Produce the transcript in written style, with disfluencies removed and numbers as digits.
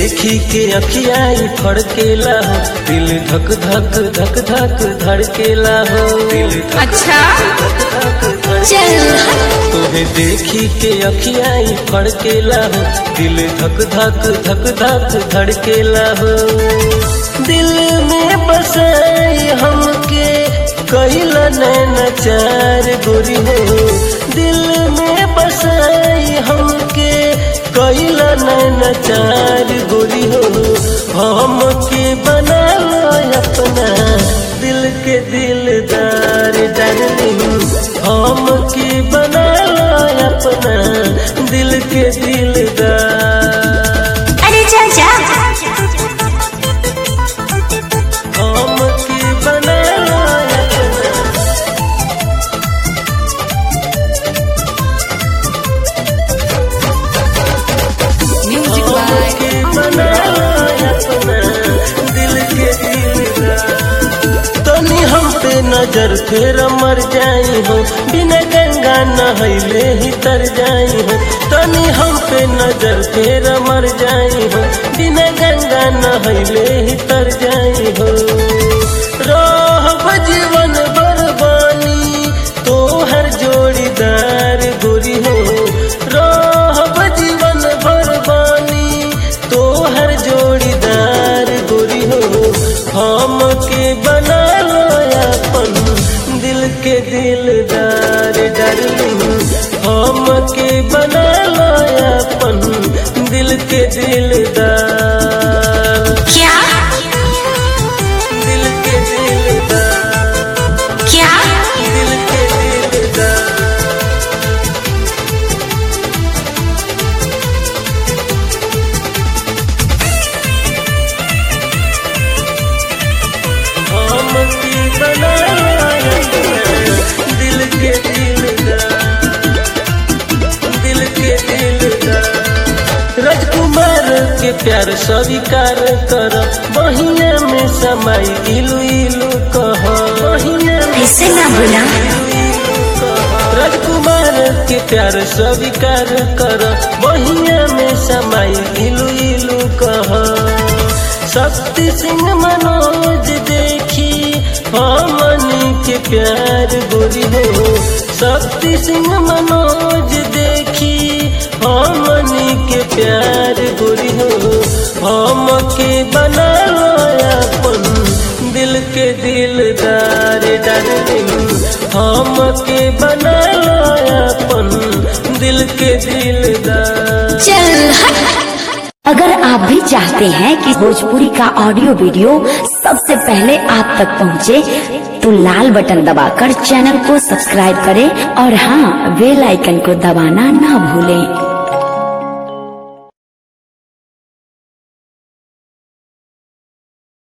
देखी के अखियाई फड़केला हो, दिल धक धक धक धक धड़केला हो, दिल अच्छा तोहे देखी के अखियाई फड़केला हो, दिल धक धक धक धक धड़केला हो। दिल में बसाई हमके कइला नैना चार गोरी हो, दिल में बसाई हमके कइला नैना चार गोरी हो। हमके बना लो अपना दिल के दिलदार डार्लिंग, हमके बना लो अपना दिल के दिलदार। अरे चाचा हमके बना लो अपना, म्यूजिक बाय हमके बना लो अपना दिल के दिलदार। तनी हम पे नजर फेर मर जाई हो, बिना गंगा नहैले ही तर जाई हो। तनी हम पे नजर फेर मर जाई हो, बिना गंगा नहैले ही तर जाई हो। रहब जीवन बरबानी तोहर जोड़ीदार गोरी हो, रहब जीवन बरबानी तोहर जोड़ीदार गोरी हो। हमके बना लो अपन दिल के दिलदार डार्लिंग, हमके बना लो अपन दिल के दिलदार। क्या दिल के दिलदार, क्या दिल के दिलदार। हमके बना लो दिल के दिलदार, दिल के दिलदार। राजकुमार के प्यार स्वीकार कर, बहिया में समाई इलू इलू कह, बहिया में ऐसे ना बोला। राजकुमार के प्यार स्वीकार कर, बहिया में समाई इलू इलू कह। शक्ति सिंह मनोज देखी हमनी के प्यार गोरी हो, शक्ति सिंह मनोज देखी हमनी के प्यार गोरी हो। हमके बना लो अपन दिल के दिलदार डार्लिंग, हमके बना लो अपन दिल के दिलदार। चल अगर आप भी चाहते हैं कि भोजपुरी का ऑडियो वीडियो सबसे पहले आप तक पहुंचे, तो लाल बटन दबाकर चैनल को सब्सक्राइब करें और हाँ, बेल आइकन को दबाना ना भूलें।